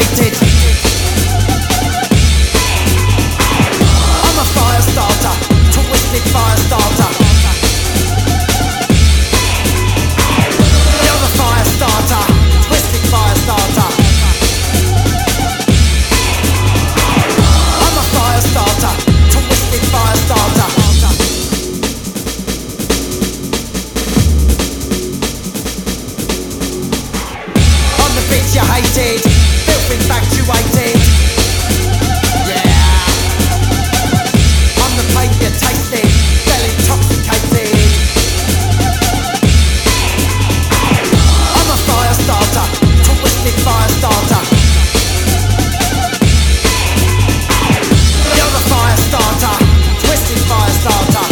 hated. I'm a fire starter, twisted fire starter. You're the fire starter, twisted fire starter. I'm a fire starter, twisted fire starter. On the beats you hated, filth infatuated. Yeah. I'm the pain you tasted, fell intoxicated. I'm a fire starter, twisted fire starter. You're the fire starter, twisted fire starter.